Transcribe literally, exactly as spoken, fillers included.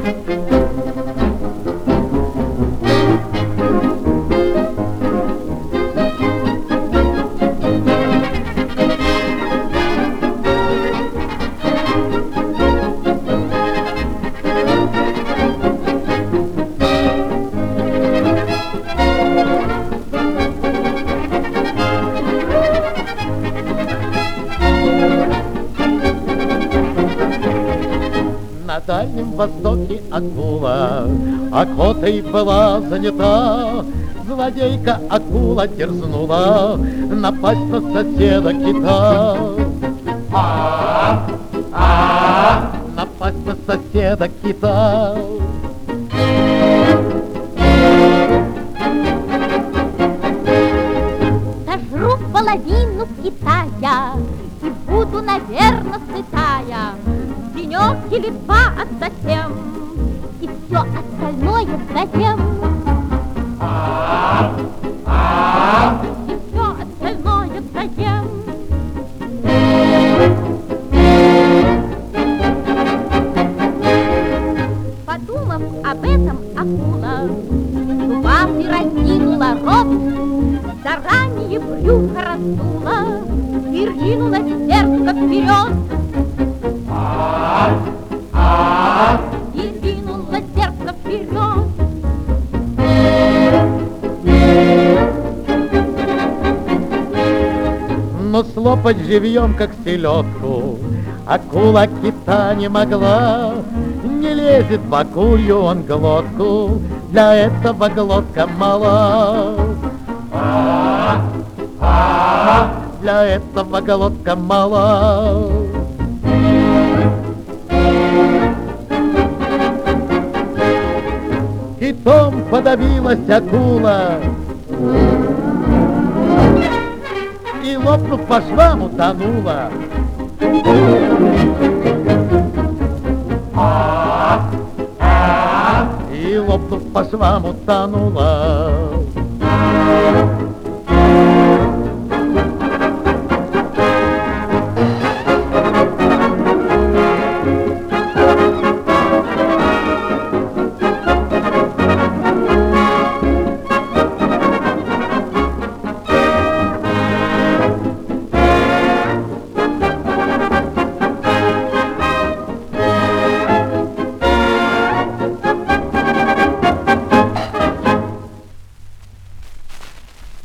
На Дальнем Востоке акула охотой была занята. Злодейка акула дерзнула напасть на соседа кита. А, а, напасть на соседа кита. Сожру половину Китая и буду, наверно, сытая. Денек или два, а затем и все остальное заем. А, а, И все остальное заем. Подумав об этом, акула зубами разинула рот, заранее брюхо раздула и ринулась дерзко вперед. И ринулась дерзко вперед. Но слопать живьем, как селедку, акула кита не могла. Не лезет в акулью он глотку, для этого глотка мала. А, а, для этого глотка мала. Китом подавилась акула и, лопнув по швам, утонула. И, лопнув по швам, утонула.